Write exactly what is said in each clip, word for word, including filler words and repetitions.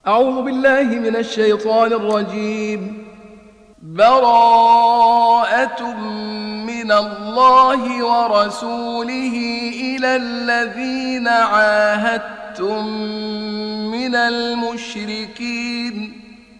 أعوذ بالله من الشيطان الرجيم. براءة من الله ورسوله إلى الذين عاهدتم من المشركين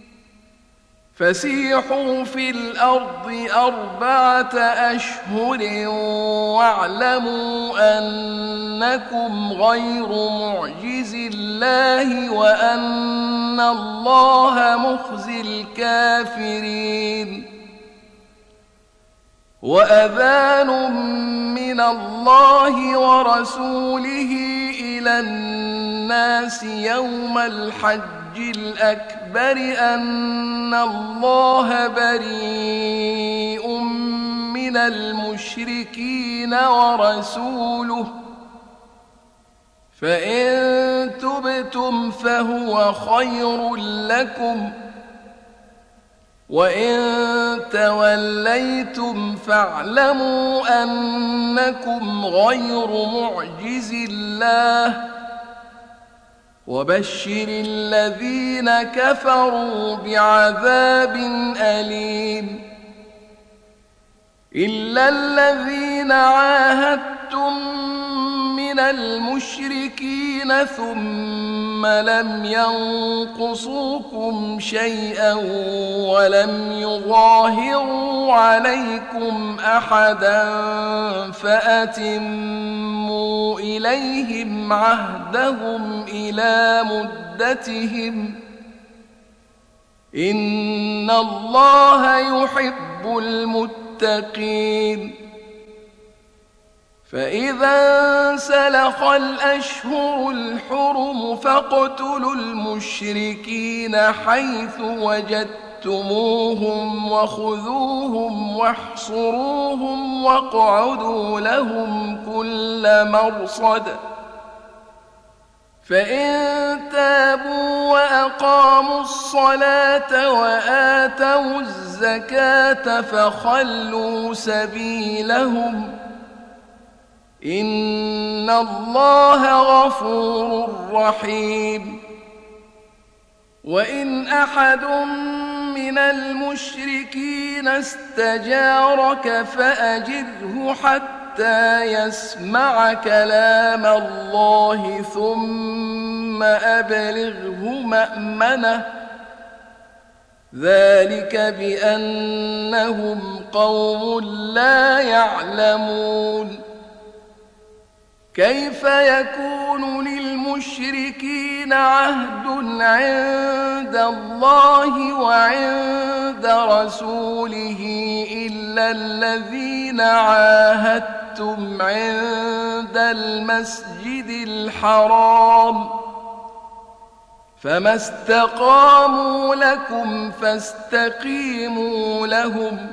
فسيحوا في الأرض أربعة أشهر واعلموا أنكم غير معجز الله وأن الله مخزي الكافرين. وأذان من الله ورسوله إلى الناس يوم الحج الأكبر أن الله بريء من المشركين ورسوله فإن تبتم فهو خير لكم وإن توليتم فاعلموا أنكم غير معجز الله وبشر الذين كفروا بعذاب أليم. إلا الذين عاهدتم من المشركين ثم لم ينقصوكم شيئا ولم يظاهروا عليكم أحدا فأتموا إليهم عهدهم إلى مدتهم إن الله يحب المتقين. فإذا انسلخ الأشهر الحرم فاقتلوا المشركين حيث وجدتموهم وخذوهم واحصروهم واقعدوا لهم كل مرصد فإن تابوا وأقاموا الصلاة وآتوا الزكاة فخلوا سبيلهم إن الله غفور رحيم. وإن أحد من المشركين استجارك فأجره حتى يسمع كلام الله ثم أبلغه مأمنه ذلك بأنهم قوم لا يعلمون. كيف يكون للمشركين عهد عند الله وعند رسوله إلا الذين عاهدتم عند المسجد الحرام فما استقاموا لكم فاستقيموا لهم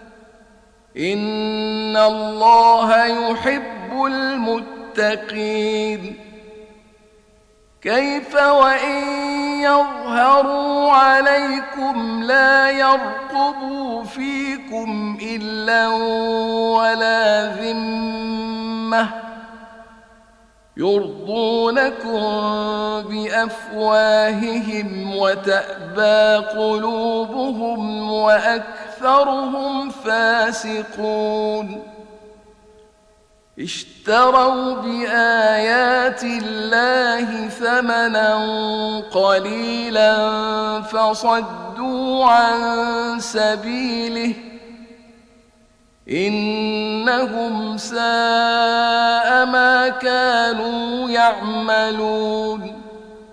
إن الله يحب المتقين. المتقين. كيف وإن يظهروا عليكم لا يرقبوا فيكم إلا ولا ذمة يرضونكم بأفواههم وتأبى قلوبهم وأكثرهم فاسقون. اشتروا بآيات الله ثمنا قليلا فصدوا عن سبيله إنهم ساء ما كانوا يعملون.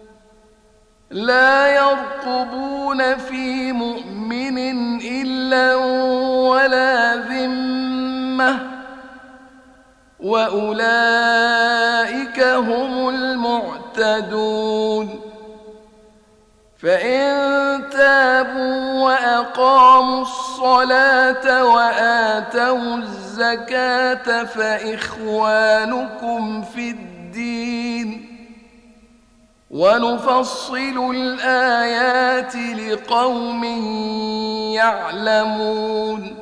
لا يرقبون في مؤمن إلا ولا ذمة وأولئك هم المعتدون. فإن تابوا وأقاموا الصلاة وآتوا الزكاة فإخوانكم في الدين ونفصل الآيات لقوم يعلمون.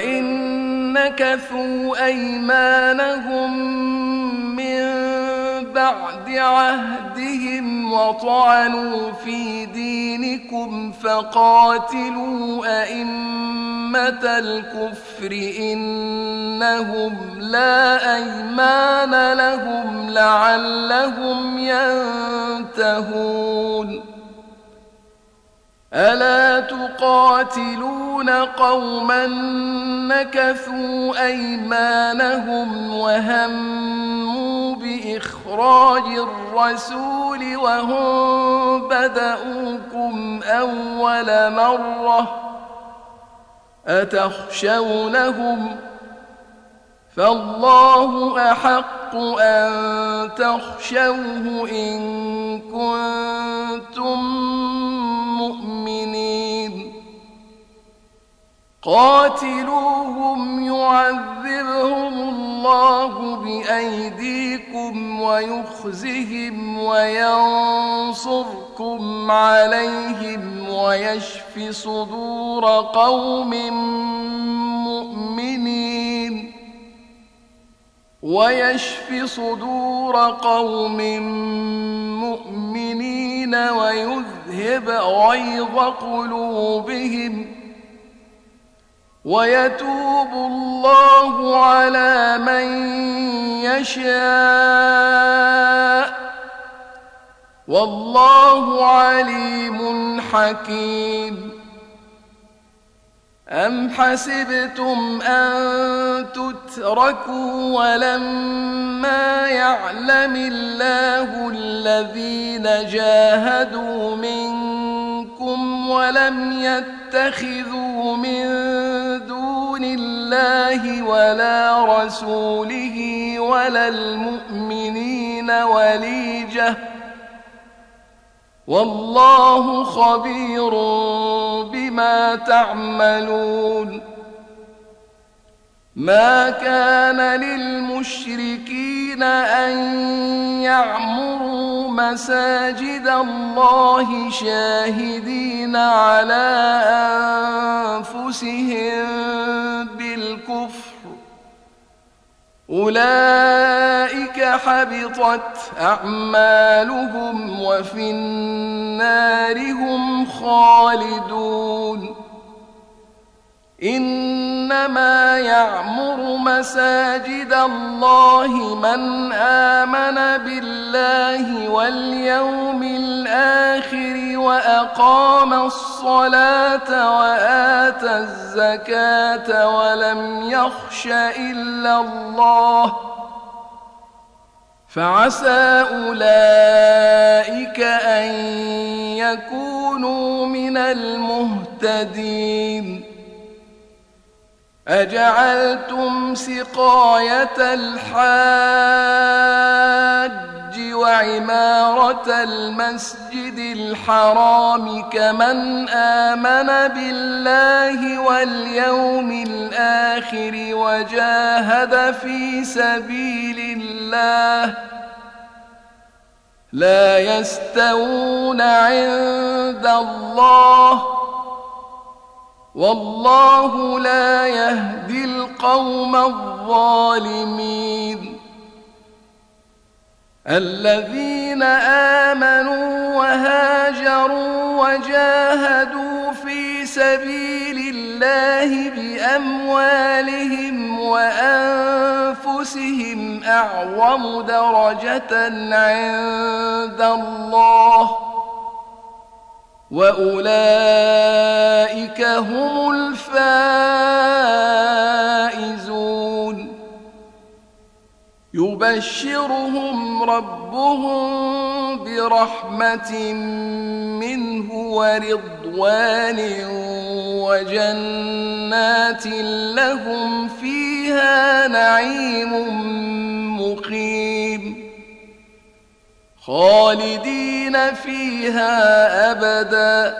وإن نكثوا أيمانهم من بعد عهدهم وطعنوا في دينكم فقاتلوا أئمة الكفر إنهم لا أيمان لهم لعلهم ينتهون ألا تقاتلون قوما نكثوا أيمانهم وهموا بإخراج الرسول وهم بدؤوكم أول مرة أتخشونهم فالله أحق أن تخشوه إن كنتم مؤمنين قاتلوهم يعذبهم الله بأيديكم ويخزهم وينصركم عليهم ويشف صدور قوم مؤمنين ويشف صدور قوم مؤمنين ويذهب غيظ قلوبهم ويتوب الله على من يشاء والله عليم حكيم أم حسبتم أن تتركوا ولما يعلم الله الذين جاهدوا منكم ولم يتخذوا من دون الله ولا رسوله ولا المؤمنين وليجة والله خبير بما تعملون ما كان للمشركين أن يعمروا مساجد الله شاهدين على أنفسهم بالكفر أولئك حبطت أعمالهم وفي النار هم خالدون إنما يعمر مساجد الله من آمن بالله واليوم الآخر وأقام الصلاة وآتى الزكاة ولم يخش إلا الله فعسى أولئك أن يكونوا من المهتدين أجعلتم سقاية الحاج وعمارة المسجد الحرام كمن آمن بالله واليوم الآخر وجاهد في سبيل الله لا يستوون عند الله والله لا يهدي القوم الظالمين الذين آمنوا وهاجروا وجاهدوا في سبيل الله بأموالهم وأنفسهم أعظم درجة عند الله وأولئك هم الفائزون يبشرهم ربهم برحمة منه ورضوان وجنات لهم فيها نعيم مقيم خالدين فيها أبدا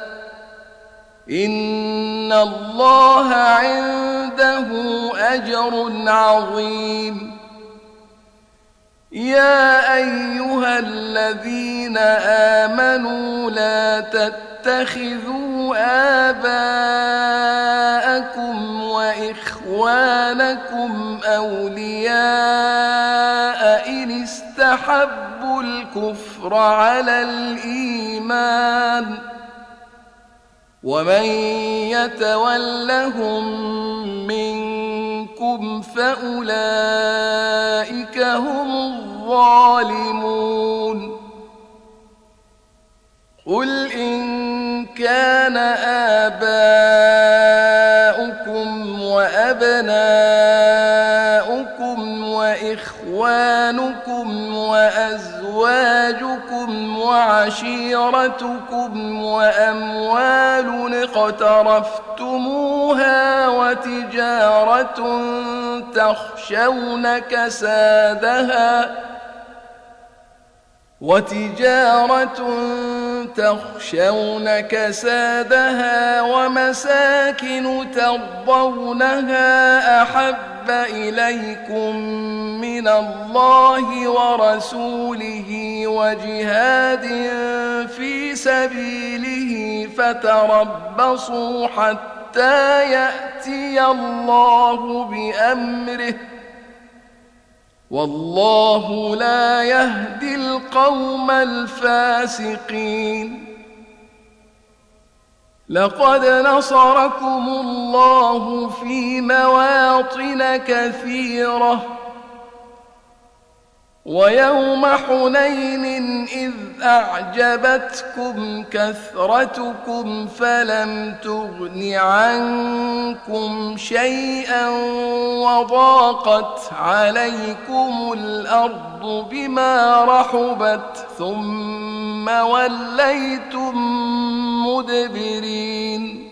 إن الله عنده أجر عظيم يا أيها الذين آمنوا لا تتخذوا آباءكم وإخوانكم أولياء إن استحبوا أحب الكفر على الإيمان ومن يتولهم منكم فأولئك هم الظالمون قل إن كان آباؤكم وأبناؤكم وإخوانكم وأزواجكم وعشيرتكم وأموال اقترفتموها وتجارة تخشون كسادها وتجارة تخشون كسادها ومساكن ترضونها أحب إليكم من الله ورسوله وجهاد في سبيله فتربصوا حتى يأتي الله بأمره والله لا يهدي القوم الفاسقين لقد نصركم الله في مواطن كثيرة ويوم حنين إذ أعجبتكم كثرتكم فلم تغن عنكم شيئا وضاقت عليكم الأرض بما رحبت ثم وليتم مدبرين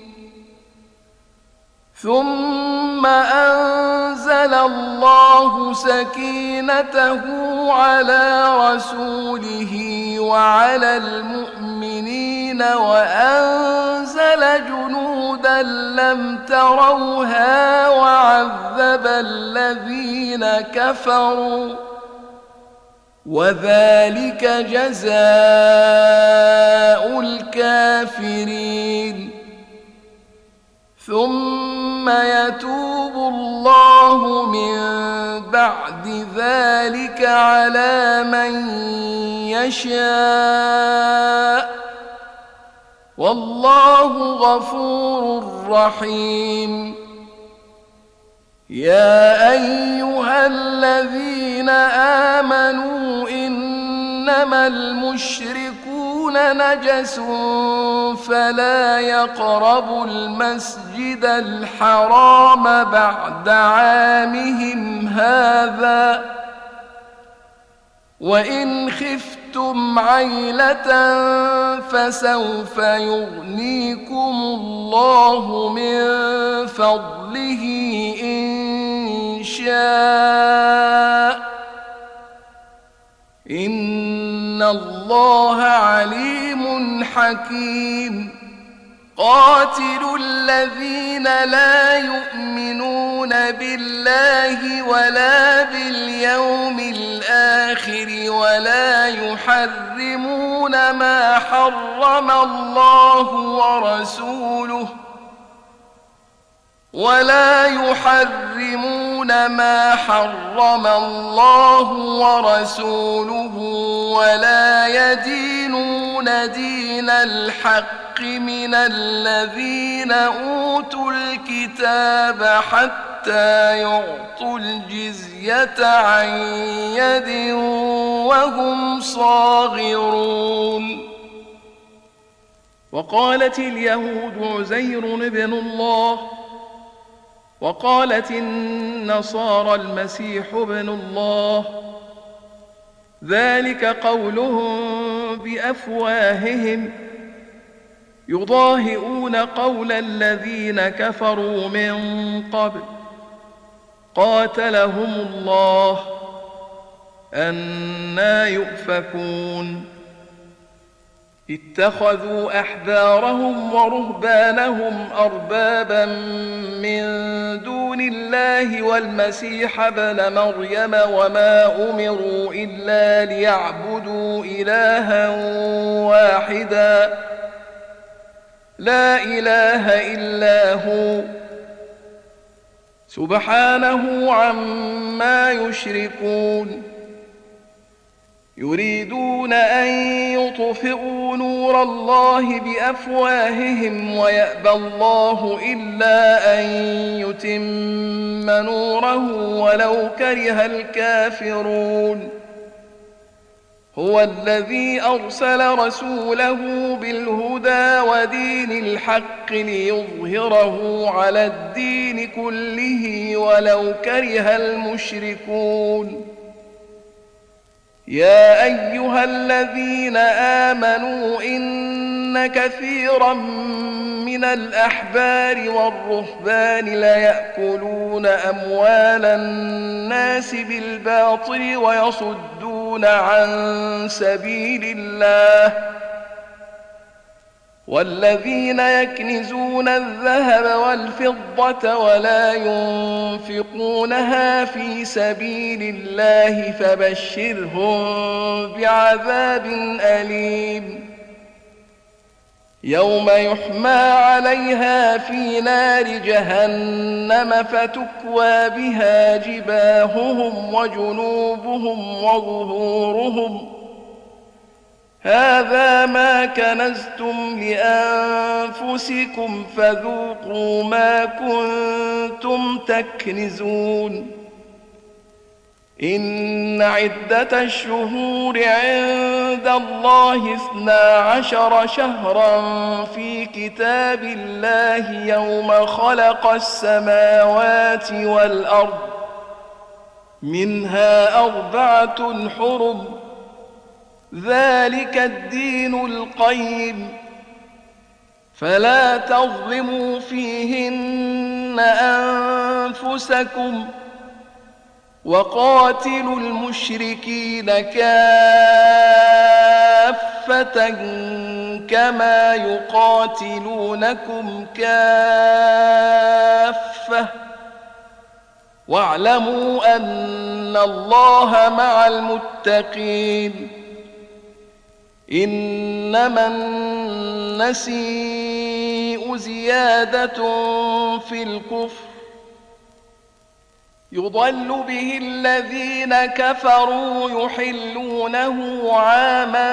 ثم أنزل الله سكينته على رسوله وعلى المؤمنين وأنزل جنودا لم تروها وعذب الذين كفروا وذلك جزاء الكافرين ثم يتوب الله من بعد ذلك على من يشاء والله غفور رحيم يا أيها الذين آمنوا إنما المشركون نجس فلا يقربوا المسجد الحرام بعد عامهم هذا وإن خفتم عيلة فسوف يغنيكم الله من فضله إن شاء إن الله عليم حكيم قاتلوا الذين لا يؤمنون بالله ولا باليوم الآخر ولا يحرمون ما حرم الله ورسوله ولا يحرمون ما حرم الله ورسوله ولا يدينون دين الحق من الذين أوتوا الكتاب حتى يعطوا الجزية عن يد وهم صاغرون وقالت اليهود عزير ابن الله وقالت النصارى المسيح ابن الله ذلك قولهم بأفواههم يضاهئون قول الذين كفروا من قبل قاتلهم الله أنى يؤفكون اتخذوا أحبارهم ورهبانهم أربابا من دون الله والمسيح ابن مريم وما أمروا إلا ليعبدوا إلها واحدا لا إله إلا هو سبحانه عما يشركون يريدون أن يطفئوا نور الله بأفواههم ويأبى الله إلا أن يتم نوره ولو كره الكافرون هو الذي أرسل رسوله بالهدى ودين الحق ليظهره على الدين كله ولو كره المشركون يا أيها الذين آمنوا إن كثيرا من الأحبار والرهبان ليأكلون أموال الناس بالباطل ويصدون عن سبيل الله والذين يكنزون الذهب والفضة ولا ينفقونها في سبيل الله فبشرهم بعذاب أليم يوم يحمى عليها في نار جهنم فتكوى بها جباههم وجنوبهم وظهورهم هذا ما كنزتم لأنفسكم فذوقوا ما كنتم تكنزون إن عدة الشهور عند الله اثنا عشر شهرا في كتاب الله يوم خلق السماوات والأرض منها أربعة حرم ذلك الدين القيم فلا تظلموا فيهن أنفسكم وقاتلوا المشركين كافة كما يقاتلونكم كافة واعلموا أن الله مع المتقين إنما النسيء زيادة في الكفر يضل به الذين كفروا يحلونه عاما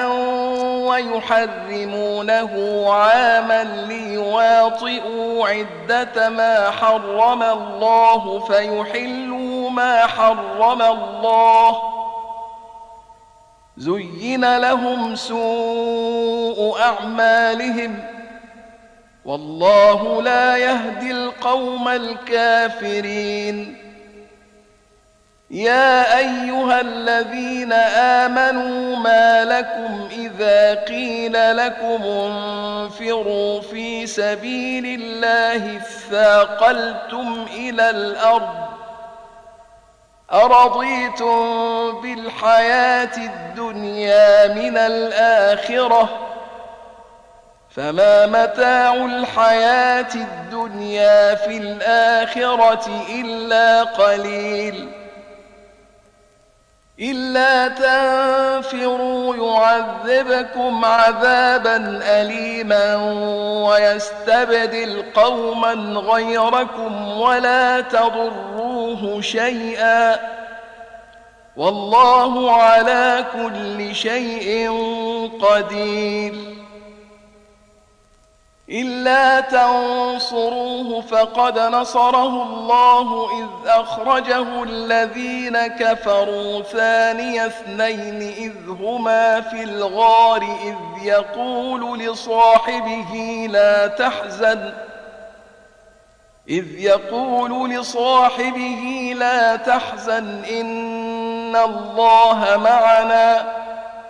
ويحرمونه عاما ليواطئوا عدة ما حرم الله فيحلوا ما حرم الله زين لهم سوء أعمالهم والله لا يهدي القوم الكافرين يا أيها الذين آمنوا ما لكم إذا قيل لكم انفروا في سبيل الله اثاقلتم إلى الأرض أرضيتم بالحياة الدنيا من الآخرة فما متاع الحياة الدنيا في الآخرة إلا قليل إلا تنفروا يعذبكم عذابا أليما ويستبدل قوما غيركم ولا تضروه شيئا والله على كل شيء قدير إلا تنصروه فقد نصره الله إذ أخرجه الذين كفروا ثاني اثنين إذ هما في الغار إذ يقول لصاحبه لا تحزن إذ يقول لصاحبه لا تحزن إن الله معنا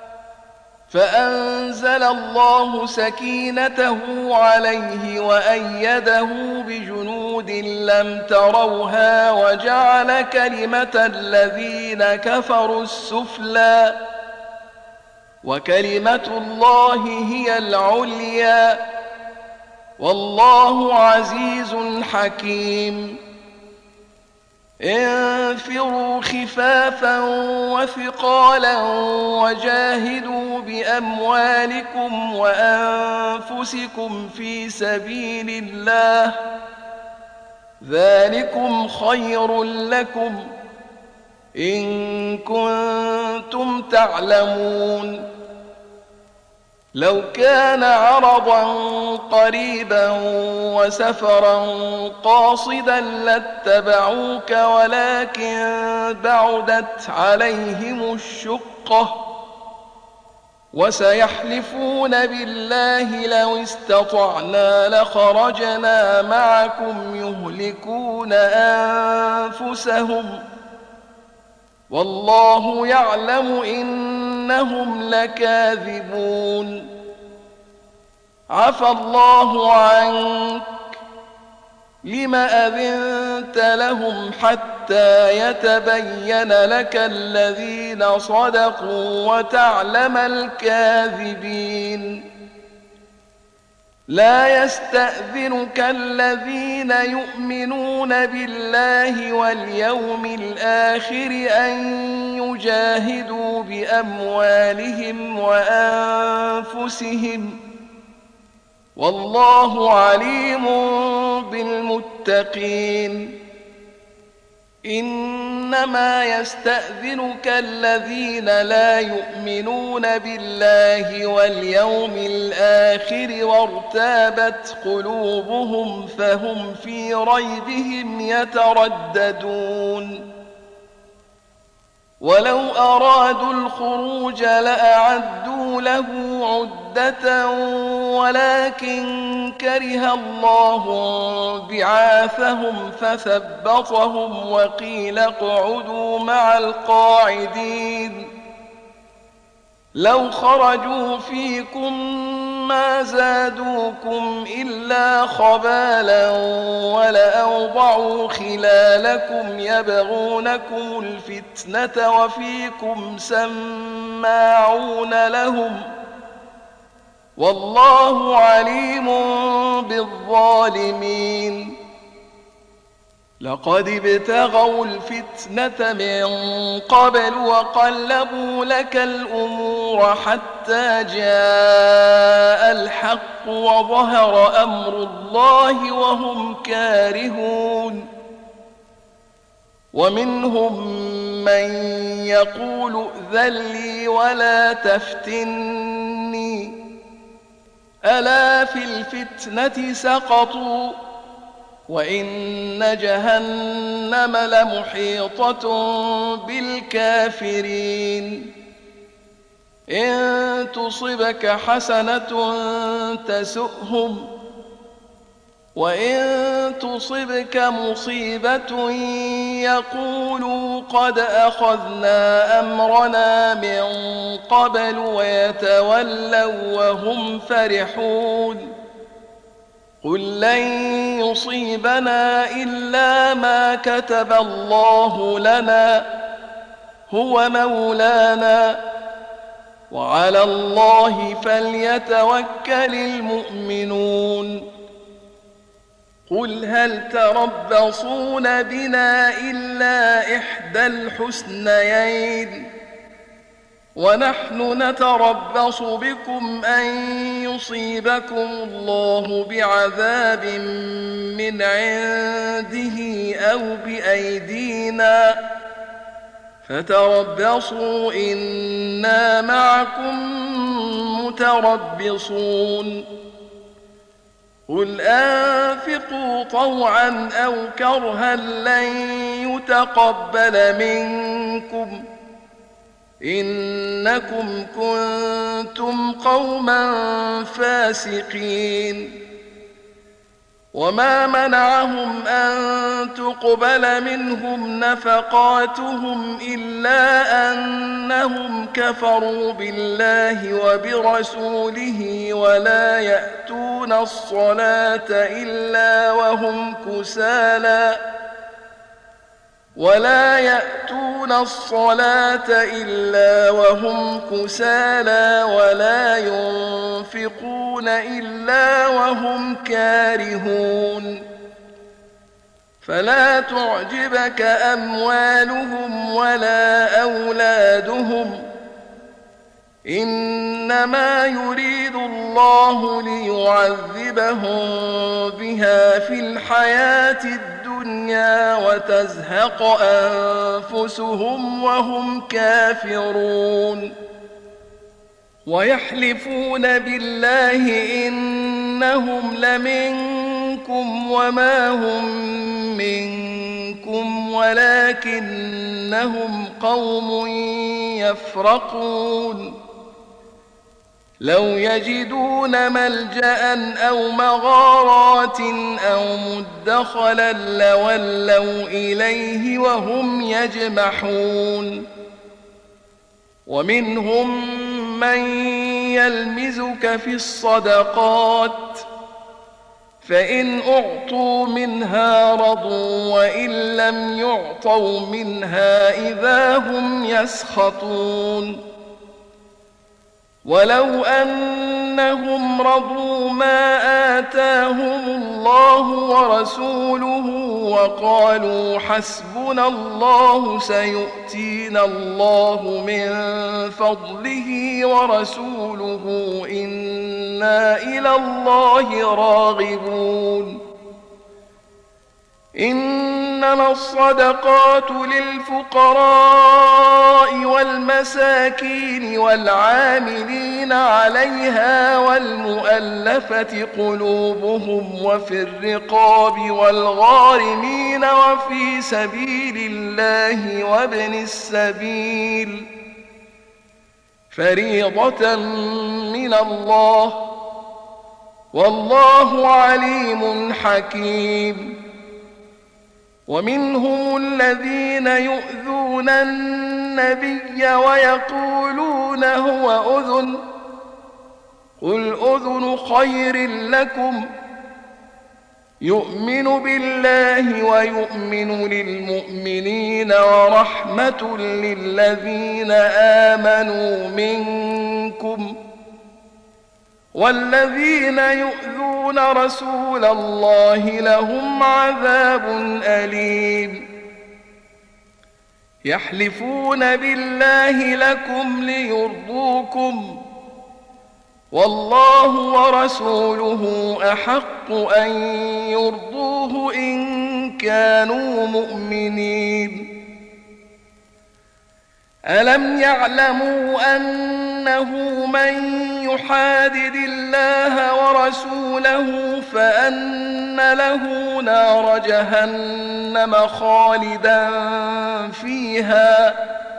فأنزل الله سكينته عليه وأيده بجنود لم تروها وجعل كلمة الذين كفروا السفلى وكلمة الله هي العليا والله عزيز حكيم انفروا خفافا وثقالا وجاهدوا بأموالكم وأنفسكم في سبيل الله ذلكم خير لكم إن كنتم تعلمون. لو كان عرضا قريبا وسفرا قاصدا لاتبعوك ولكن بعدت عليهم الشقة وسيحلفون بالله لو استطعنا لخرجنا معكم يهلكون أنفسهم والله يعلم إنهم لكاذبون. عفى الله عنك لم أذنت لهم حتى يتبين لك الذين صدقوا وتعلم الكاذبين. لا يستأذنك الذين يؤمنون بالله واليوم الآخر أن يجاهدوا بأموالهم وأنفسهم والله عليم بالمتقين. إنما يستأذنك الذين لا يؤمنون بالله واليوم الآخر وارتابت قلوبهم فهم في ريبهم يترددون. ولو أرادوا الخروج لأعدوا له عدة ولكن كره الله بعاثهم فثبطهم وقيل اقعدوا مع القاعدين. لو خرجوا فيكم ما زادوكم إلا خبالا ولأوضعوا خلالكم يبغونكم الفتنة وفيكم سماعون لهم والله عليم بالظالمين. لقد ابتغوا الفتنة من قبل وقلبوا لك الأمور حتى جاء الحق وظهر أمر الله وهم كارهون. ومنهم من يقول ائذن لي ولا تفتني ألا في الفتنة سقطوا وإن جهنم لمحيطة بالكافرين. إن تصبك حسنة تسؤهم وإن تصبك مصيبة يقولوا قد أخذنا أمرنا من قبل ويتولوا وهم فرحون. قل لن يصيبنا إلا ما كتب الله لنا هو مولانا وعلى الله فليتوكل المؤمنون. قل هل تربصون بنا إلا إحدى الحسنيين ونحن نتربص بكم أن يصيبكم الله بعذاب من عنده أو بأيدينا فتربصوا إنا معكم متربصون. قل أنفقوا طوعا أو كرها لن يتقبل منكم إنكم كنتم قوما فاسقين. وما منعهم أن تقبل منهم نفقاتهم إلا أنهم كفروا بالله وبرسوله ولا يأتون الصلاة إلا وهم كسالى ولا يأتون الصلاة إلا وهم كسالى ولا ينفقون إلا وهم كارهون. فلا تعجبك أموالهم ولا أولادهم إنما يريد الله ليعذبهم بها في الحياة الدنيا الدنيا وتزهق أنفسهم وهم كافرون ويحلفون بالله إنهم لمنكم وما هم منكم ولكنهم قوم يفرقون لو يجدون ملجأ أو مغارات أو مدخلا لولوا إليه وهم يجمحون ومنهم من يلمزك في الصدقات فإن أعطوا منها رضوا وإن لم يعطوا منها إذا هم يسخطون ولو أنهم رضوا ما آتاهم الله ورسوله وقالوا حسبنا الله سيؤتينا الله من فضله ورسوله إنا إلى الله راغبون إنما الصدقات للفقراء والمساكين والعاملين عليها والمؤلفة قلوبهم وفي الرقاب والغارمين وفي سبيل الله وابن السبيل فريضة من الله والله عليم حكيم ومنهم الذين يؤذون النبي ويقولون هو أذن قل أذن خير لكم يؤمن بالله ويؤمن للمؤمنين ورحمة للذين آمنوا منكم والذين يؤذون رسول الله لهم عذاب أليم يحلفون بالله لكم ليرضوكم والله ورسوله أحق أن يرضوه إن كانوا مؤمنين ألم يعلموا أنه من يحادد الله ورسوله فأن له نار جهنم خالدا فيها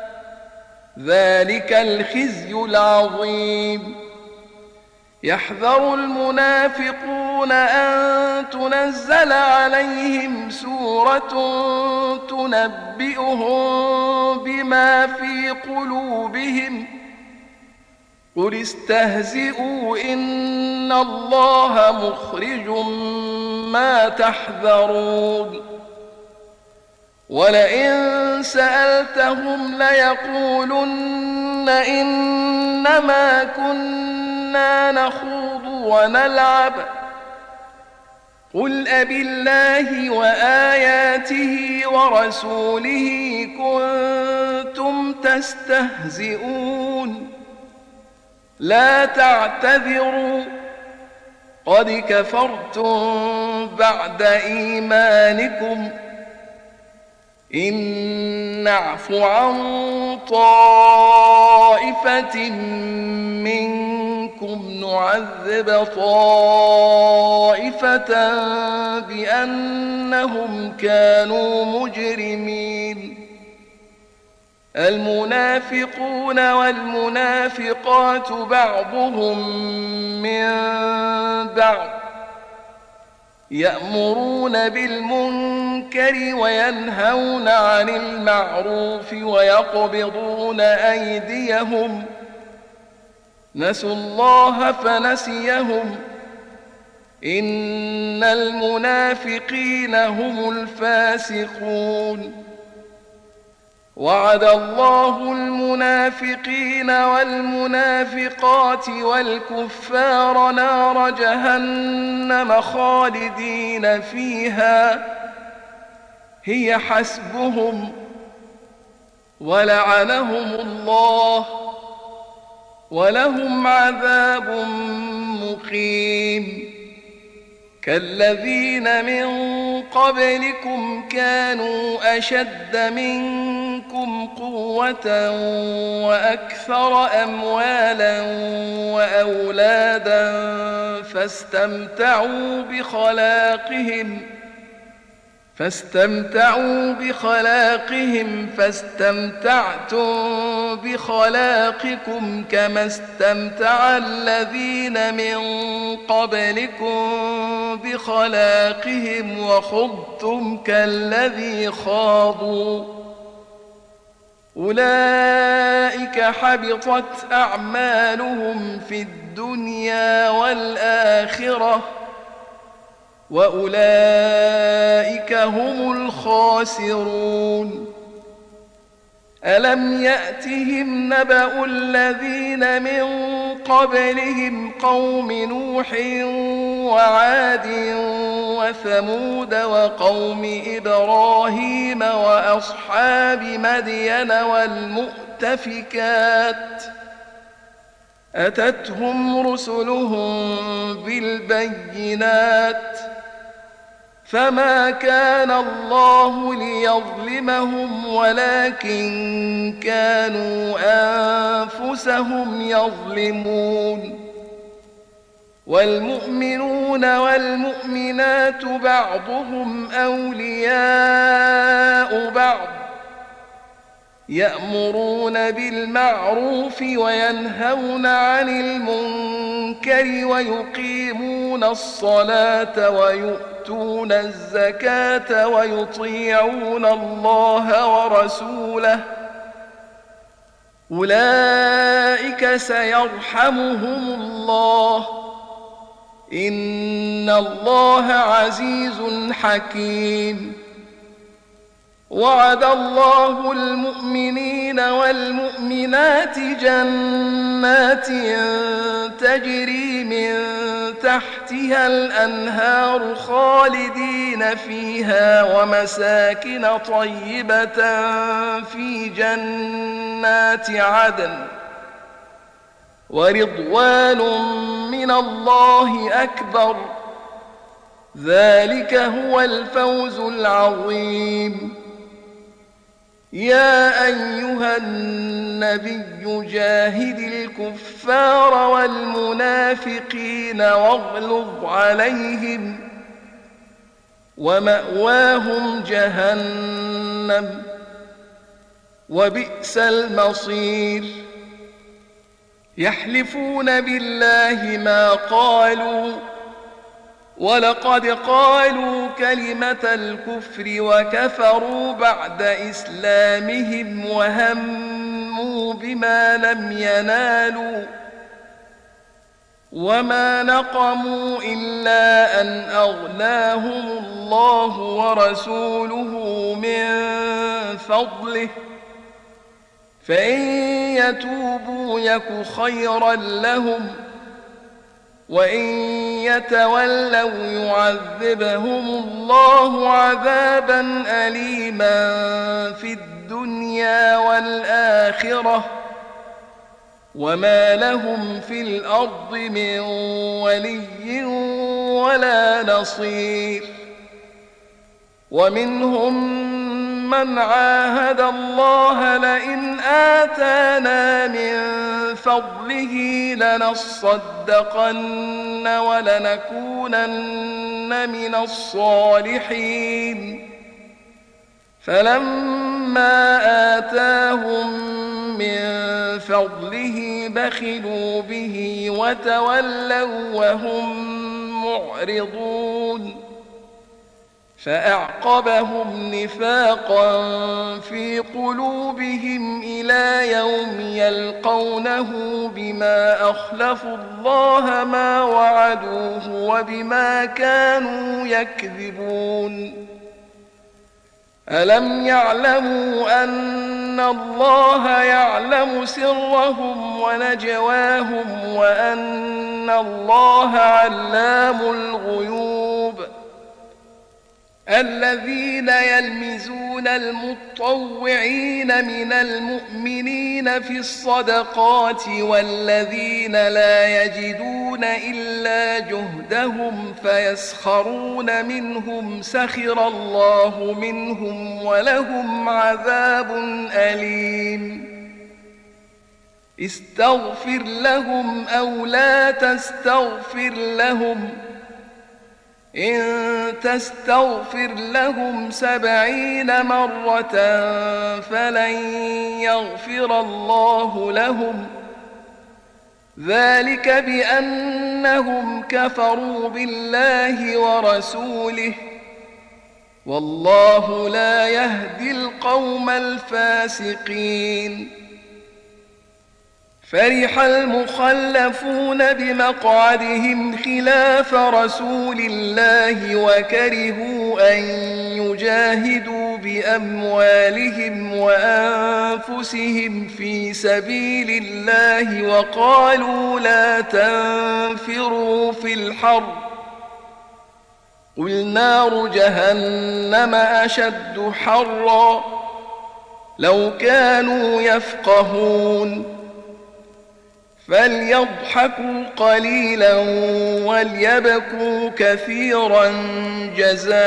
ذلك الخزي العظيم يحذر المنافقون أن تنزل عليهم سورة تنبئهم بما في قلوبهم قل استهزئوا إن الله مخرج ما تحذرون ولئن سألتهم ليقولن إنما كنا نخوض ونلعب قل أبالله وآياته ورسوله كنتم تستهزئون لا تعتذروا قد كفرتم بعد إيمانكم إن نعف عن طائفة منكم نعذب طائفة بأنهم كانوا مجرمين المنافقون والمنافقات بعضهم من بعض يأمرون بالمنكر وينهون عن المعروف ويقبضون أيديهم نسوا الله فنسيهم إن المنافقين هم الفاسقون وعد الله المنافقين والمنافقات والكفار نار جهنم خالدين فيها هي حسبهم ولعنهم الله ولهم عذاب مقيم كالذين من قبلكم كانوا أشد منكم قوة وأكثر أموالا وأولادا فاستمتعوا بخلاقهم فاستمتعوا بخلاقهم فاستمتعتم بخلاقكم كما استمتع الذين من قبلكم بخلاقهم وخضتم كالذي خاضوا أولئك حبطت أعمالهم في الدنيا والآخرة وأولئك هم الخاسرون ألم يأتهم نبأ الذين من قبلهم قوم نوح وعاد وثمود وقوم إبراهيم وأصحاب مدين والمؤتفكات أتتهم رسلهم بالبينات فما كان الله ليظلمهم ولكن كانوا أنفسهم يظلمون والمؤمنون والمؤمنات بعضهم أولياء بعض يأمرون بالمعروف وينهون عن المنكر ويقيمون الصلاة ويؤتون الزكاة ويطيعون الله ورسوله أولئك سيرحمهم الله إن الله عزيز حكيم وعد الله المؤمنين والمؤمنات جنات تجري من تحتها الأنهار خالدين فيها ومساكن طيبة في جنات عدن ورضوان من الله أكبر ذلك هو الفوز العظيم يا أيها النبي جاهد الكفار والمنافقين واغلظ عليهم ومأواهم جهنم وبئس المصير يحلفون بالله ما قالوا ولقد قالوا كلمة الكفر وكفروا بعد إسلامهم وهموا بما لم ينالوا وما نقموا إلا أن أغناهم الله ورسوله من فضله فإن يتوبوا يك خيرا لهم وإن يتولوا يعذبهم الله عذابا أليما في الدنيا والآخرة وما لهم في الأرض من ولي ولا نصير ومنهم من عاهد الله لئن آتانا من فضله لنصدقن ولنكونن من الصالحين فلما آتاهم من فضله بخلوا به وتولوا وهم معرضون فأعقبهم نفاقا في قلوبهم إلى يوم يلقونه بما أخلفوا الله ما وعدوه وبما كانوا يكذبون ألم يعلموا أن الله يعلم سرهم ونجواهم وأن الله علام الغيوب الذين يلمزون المطوعين من المؤمنين في الصدقات والذين لا يجدون إلا جهدهم فيسخرون منهم سخر الله منهم ولهم عذاب أليم استغفر لهم أو لا تستغفر لهم إن تستغفر لهم سبعين مرة فلن يغفر الله لهم ذلك بأنهم كفروا بالله ورسوله والله لا يهدي القوم الفاسقين فرح المخلفون بمقعدهم خلاف رسول الله وكرهوا أن يجاهدوا بأموالهم وأنفسهم في سبيل الله وقالوا لا تنفروا في الحر قل نار جهنم أشد حرا لو كانوا يفقهون فليضحكوا قليلا وليبكوا كثيرا جزاء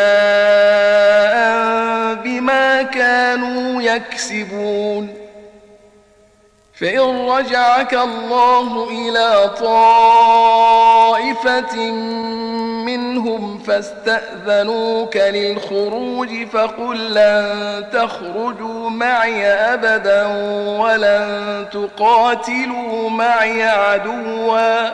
بما كانوا يكسبون فإن رجعك الله إلى طائفة منهم فاستأذنوك للخروج فقل لن تخرجوا معي أبدا ولن تقاتلوا معي عدوا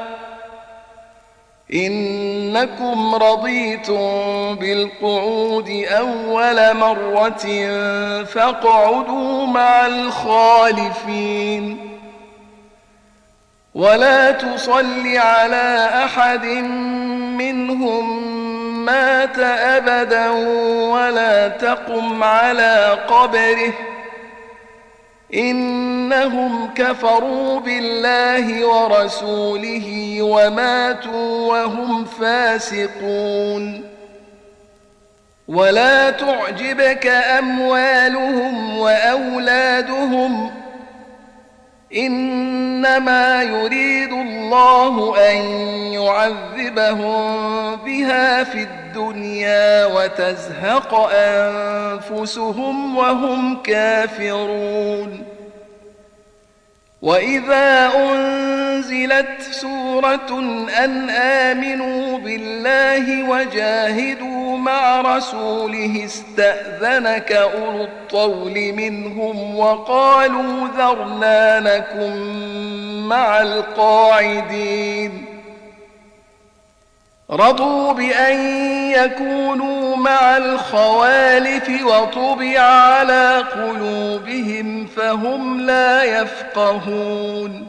إنكم رضيتم بالقعود أول مرة فاقعدوا مع الخالفين ولا تصل على أحد منهم مات أبدا ولا تقم على قبره إنهم كفروا بالله ورسوله وماتوا وهم فاسقون ولا تعجبك أموالهم وأولادهم إنما يريد الله أن يعذبهم بها في الدنيا وتزهق أنفسهم وهم كافرون وإذا أنزلت سورة أن آمنوا بالله وجاهدوا مع رسوله استأذنك أولو الطول منهم وقالوا ذرنا نكن مع القاعدين رضوا بأن يكونوا مع الخوالف وطبع على قلوبهم فهم لا يفقهون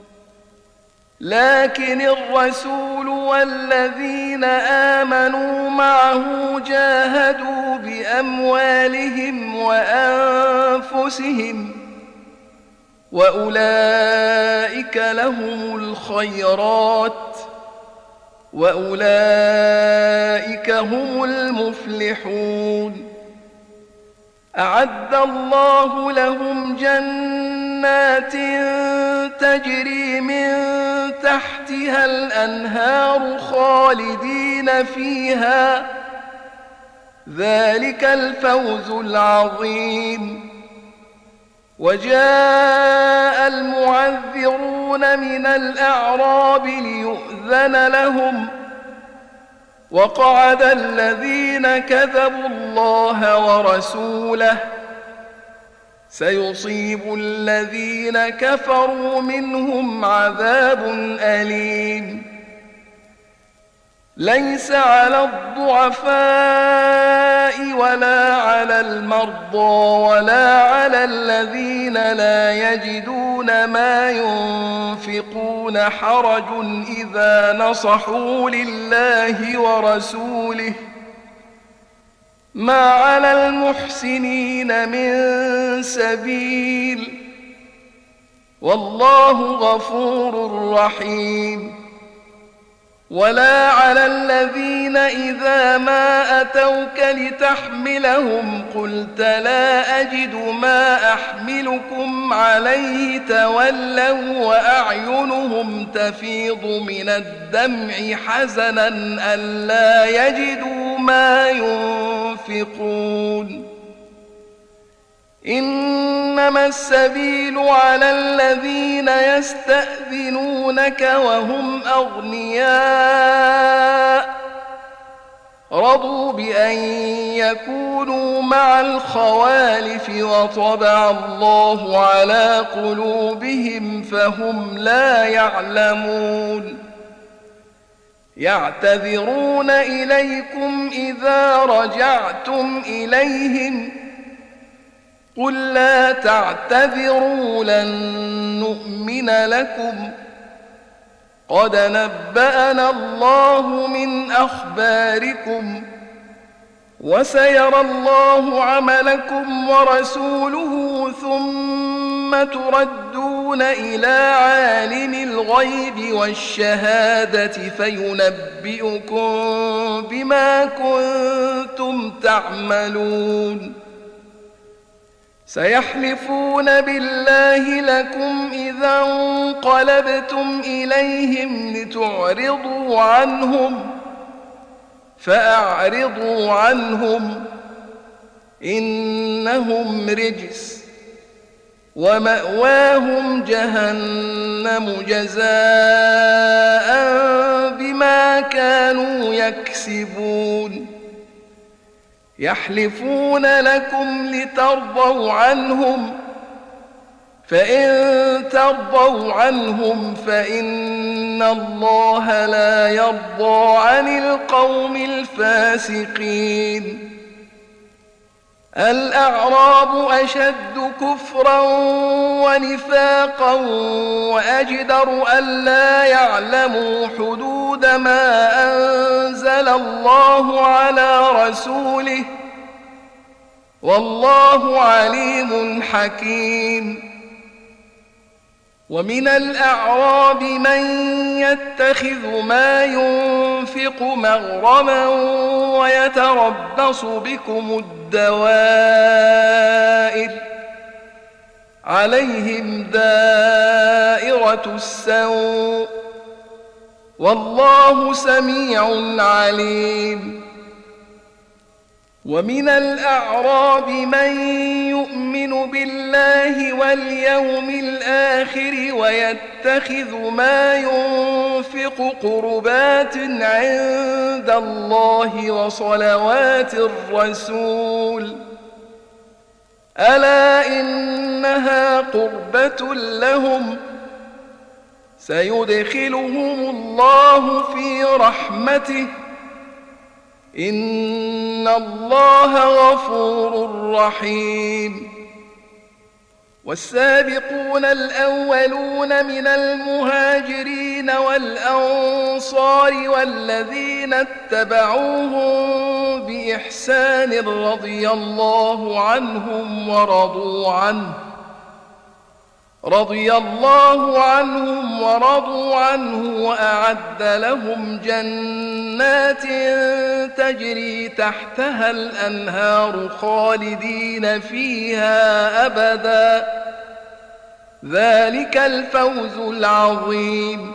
لكن الرسول والذين آمنوا معه جاهدوا بأموالهم وأنفسهم وأولئك لهم الخيرات وأولئك هم المفلحون أعد الله لهم جنات تجري من تحتها الأنهار خالدين فيها ذلك الفوز العظيم وجاء المعذرون من الأعراب ليؤذن لهم وقعد الذين كذبوا الله ورسوله سيصيب الذين كفروا منهم عذاب أليم ليس على الضعفاء ولا على المرضى ولا على الذين لا يجدون ما ينفقون حرج إذا نصحوا لله ورسوله ما على المحسنين من سبيل والله غفور رحيم ولا على الذين إذا ما أتوك لتحملهم قلت لا أجد ما أحملكم عليه تولوا وأعينهم تفيض من الدمع حزنا ألا يجدوا ما ينفقون إنما السبيل على الذين يستأذنونك وهم أغنياء رضوا بأن يكونوا مع الخوالف وطبع الله على قلوبهم فهم لا يعلمون يعتذرون إليكم إذا رجعتم إليهم قل لا تعتذروا لن نؤمن لكم قد نبأنا الله من أخباركم وسيرى الله عملكم ورسوله ثم تردون إلى عالم الغيب والشهادة فينبئكم بما كنتم تعملون سيحلفون بالله لكم إذا انقلبتم إليهم لتعرضوا عنهم فأعرضوا عنهم إنهم رجس ومأواهم جهنم جزاء بما كانوا يكسبون يحلفون لكم لترضوا عنهم فإن ترضوا عنهم فإن الله لا يرضى عن القوم الفاسقين الأعراب أشد كفرا ونفاقا وأجدر ألا يعلموا حدود ما أنزل الله على رسوله والله عليم حكيم ومن الأعراب من يتخذ ما ينفق مغرما ويتربص بكم الدوائر عليهم دائرة السوء والله سميع عليم ومن الأعراب من يؤمن بالله واليوم الآخر ويتخذ ما ينفق قربات عند الله وصلوات الرسول ألا إنها قربة لهم سيدخلهم الله في رحمته إن الله غفور رحيم والسابقون الأولون من المهاجرين والأنصار والذين اتبعوهم بإحسان رضي الله عنهم ورضوا عنه رضي الله عنهم ورضوا عنه وأعد لهم جنات تجري تحتها الأنهار خالدين فيها أبدا ذلك الفوز العظيم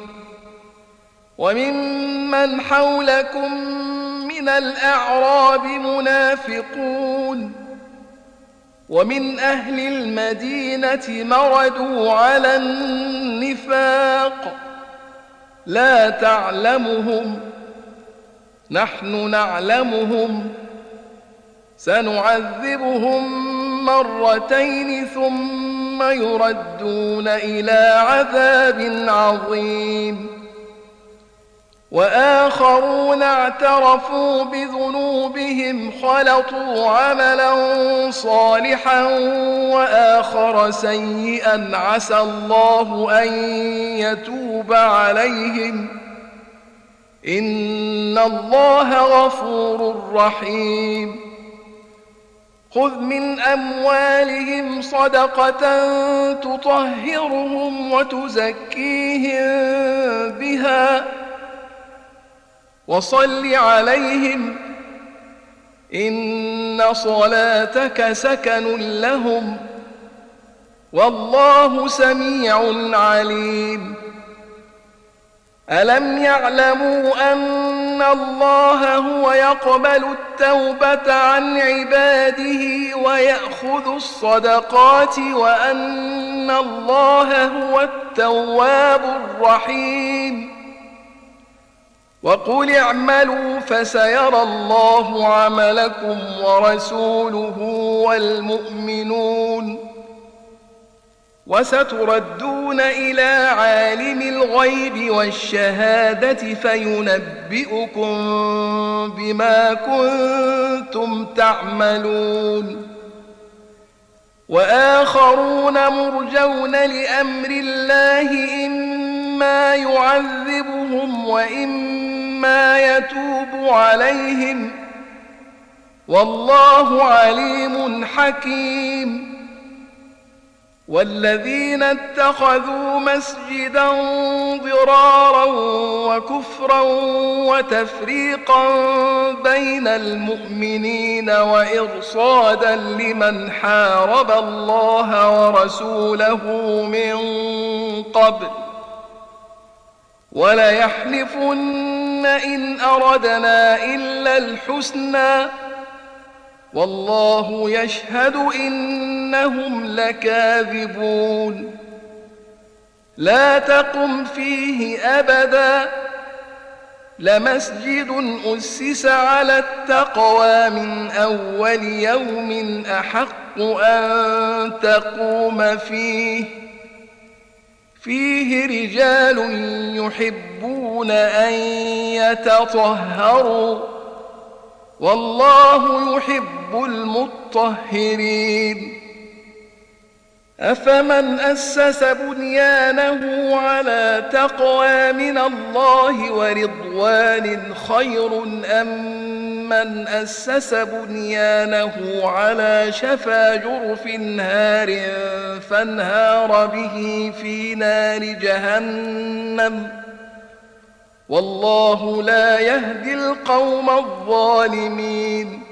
وممن حولكم من الأعراب منافقون ومن أهل المدينة مردوا على النفاق لا تعلمهم نحن نعلمهم سنعذبهم مرتين ثم يردون إلى عذاب عظيم وآخرون اعترفوا بذنوبهم خلطوا عملا صالحا وآخر سيئا عسى الله أن يتوب عليهم إن الله غفور رحيم خذ من أموالهم صدقة تطهرهم وتزكيهم بها وصل عليهم إن صلاتك سكن لهم والله سميع عليم. ألم يعلموا أن الله هو يقبل التوبة عن عباده ويأخذ الصدقات وأن الله هو التواب الرحيم؟ وقل اعملوا فسيرى الله عملكم ورسوله والمؤمنون وستردون إلى عالم الغيب والشهادة فينبئكم بما كنتم تعملون. وآخرون مرجون لأمر الله إما يعذبهم وإما يتوب عليهم والله عليم حكيم. والذين اتخذوا مسجدا ضرارا وكفرا وتفريقا بين المؤمنين وإرصادا لمن حارب الله ورسوله من قبل وليحلفن إن أردنا إلا الحسنى والله يشهد إنهم لكاذبون. لا تقم فيه أبدا لمسجد أسس على التقوى من أول يوم أحق أن تقوم فيه فيه رجال يحبون أن يتطهروا والله يحب المطهرين. أفمن أسس بنيانه على تقوى من الله ورضوان خير أم من أسس بنيانه على شفا جرف هار فانهار به في نار جهنم والله لا يهدي القوم الظالمين.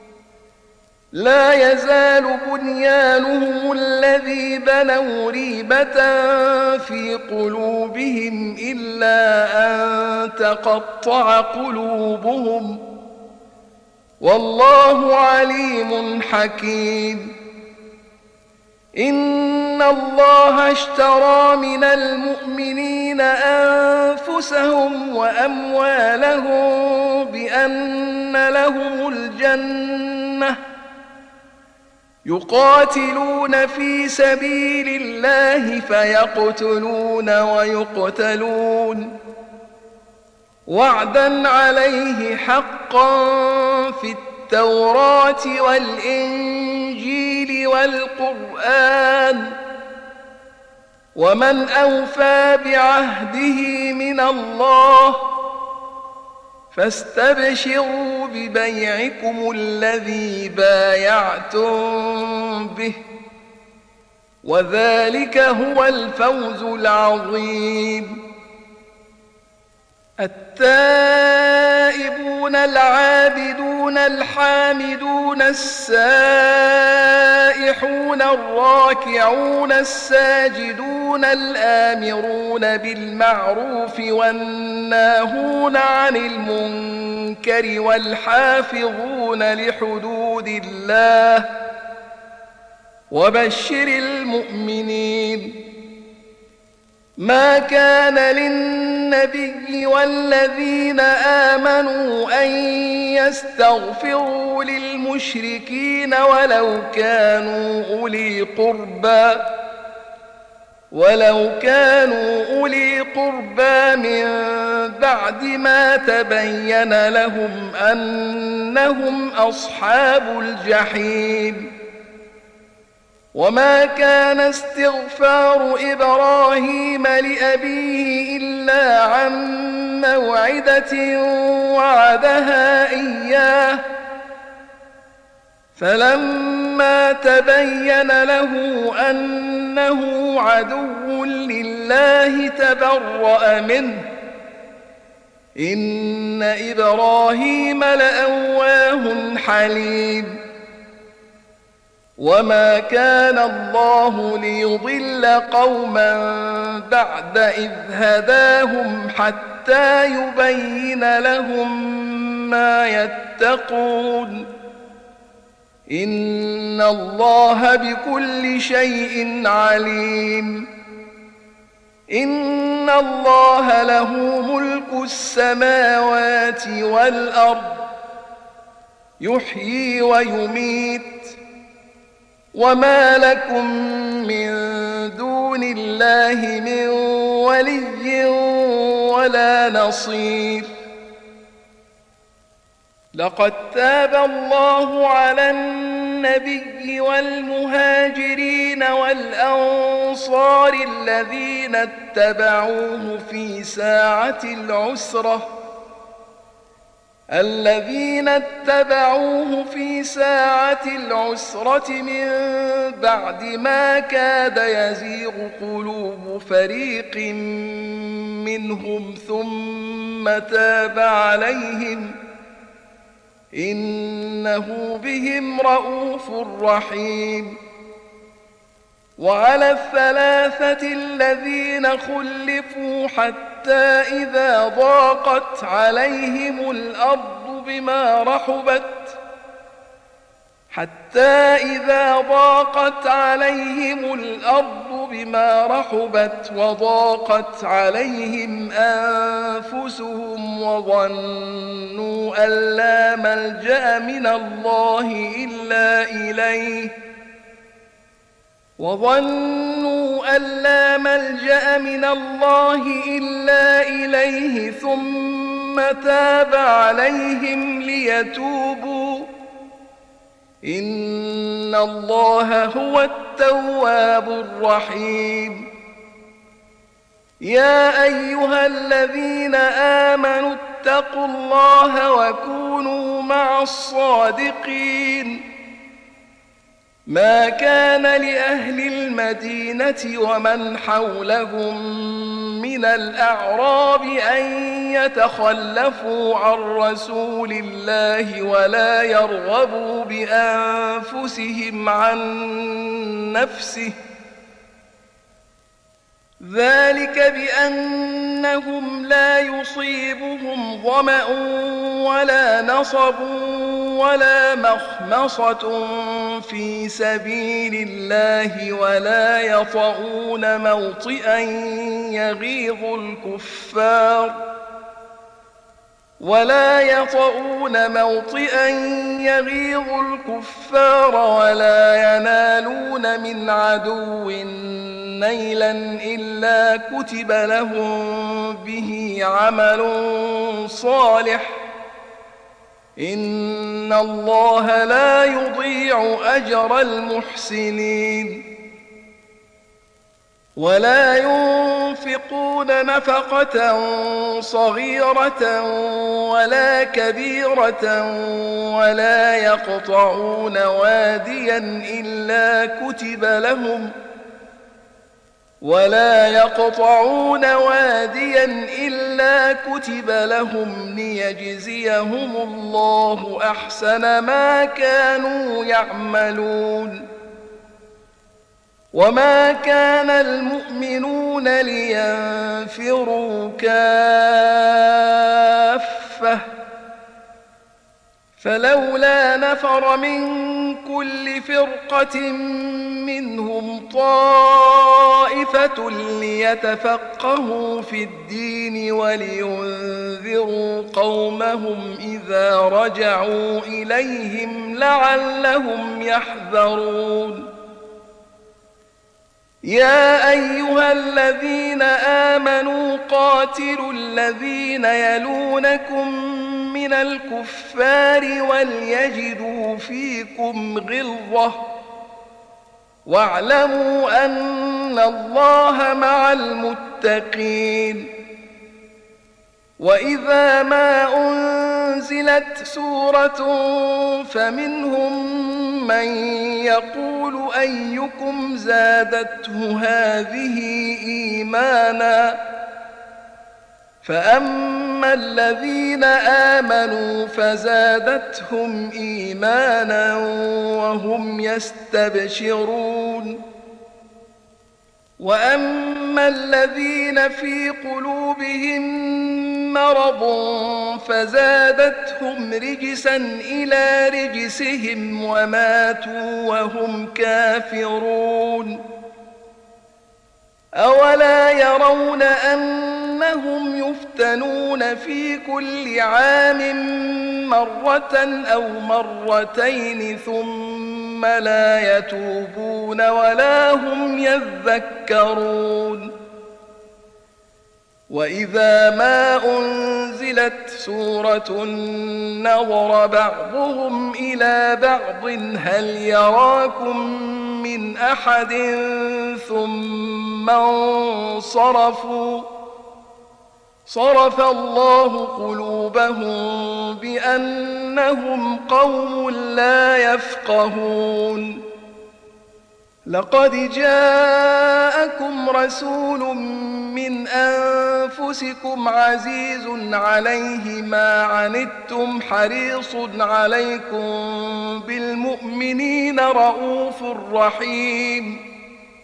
لا يزال بنيانهم الذي بنوا ريبة في قلوبهم إلا أن تقطع قلوبهم والله عليم حكيم. إن الله اشترى من المؤمنين أنفسهم وأموالهم بأن لهم الجنة يقاتلون في سبيل الله فيقتلون ويقتلون وعدا عليه حقا في التوراة والإنجيل والقرآن ومن أوفى بعهده من الله فاستبشروا ببيعكم الذي بايعتم به وذلك هو الفوز العظيم. التائبون العابدون الحامدون السائحون الراكعون الساجدون الآمرون بالمعروف والناهون عن المنكر والحافظون لحدود الله وبشر المؤمنين. ما كان للنبي والذين آمنوا أن يستغفروا للمشركين ولو كانوا أولي قربى ولو كانوا أولي قربى من بعد ما تبين لهم أنهم أصحاب الجحيم. وما كان استغفار إبراهيم لأبيه إلا عن موعدة وعدها إياه فلما تبين له أنه عدو لله تبرأ منه إن إبراهيم لأواه حليم وما كان الله ليضل قوما بعد إذ هداهم حتى يبين لهم ما يتقون إن الله بكل شيء عليم إن الله له ملك السماوات والأرض يحيي ويميت وما لكم من دون الله من ولي ولا نصير لقد تاب الله على النبي والمهاجرين والأنصار الذين اتبعوه في ساعة العسرة الذين اتبعوه في ساعة العسرة من بعد ما كاد يزيغ قلوب فريق منهم ثم تاب عليهم إنه بهم رءوف رحيم وعلى الثلاثة الذين خلفوا حتى إذا ضاقت عليهم الأرض بما رحبت حتى إذا ضاقت عليهم الأرض بما رحبت وضاقت عليهم أنفسهم وظنوا أن لا ملجأ من الله إلا إليه وظنوا أن لا ملجأ من الله إلا إليه ثم تاب عليهم ليتوبوا إن الله هو التواب الرحيم يا أيها الذين آمنوا اتقوا الله وكونوا مع الصادقين ما كان لأهل المدينة ومن حولهم من الأعراب أن يتخلفوا عن رسول الله ولا يرغبوا بأنفسهم عن نفسه ذلك بأنهم لا يصيبهم ظمأ ولا نصب ولا مخمصة في سبيل الله ولا يطؤون موطئا يغيظ الكفار ولا يطؤون موطئا يغيظ الكفار ولا ينالون من عدو نيلا إلا كتب لهم به عمل صالح إن الله لا يضيع أجر المحسنين ولا ينفقون نفقة صغيرة ولا كبيرة ولا يقطعون واديا إلا كتب لهم ولا يقطعون واديا إلا كتب لهم ليجزيهم الله أحسن ما كانوا يعملون وما كان المؤمنون لينفروا كافة فلولا نفر من كل فرقة منهم طائفة ليتفقهوا في الدين ولينذروا قومهم إذا رجعوا إليهم لعلهم يحذرون يا أيها الذين آمنوا قاتلوا الذين يلونكم من الكفار وليجدوا فيكم غلظة واعلموا أن الله مع المتقين وإذا ما أنزلت سورة فمنهم من يقول أيكم زادته هذه إيمانا فأما الذين آمنوا فزادتهم إيمانا وهم يستبشرون وأما الذين في قلوبهم مرض فزادتهم رجسا إلى رجسهم وماتوا وهم كافرون أولا يرون أنهم يفتنون في كل عام مرة أو مرتين ثم لا يتوبون ولا هم يذكرون وإذا ما أنزلت سورة نظر بعضهم إلى بعض هل يراكم من أحد ثم انصرفوا صرف الله قلوبهم بأنهم قوم لا يفقهون لقد جاءكم رسول من أنفسكم عزيز عليه ما عنتم حريص عليكم بالمؤمنين رؤوف رحيم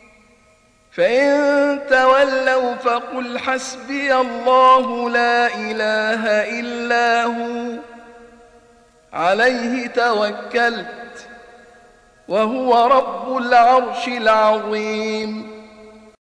فإن تولوا فقل حسبي الله لا إله إلا هو عليه توكلت وهو رب العرش العظيم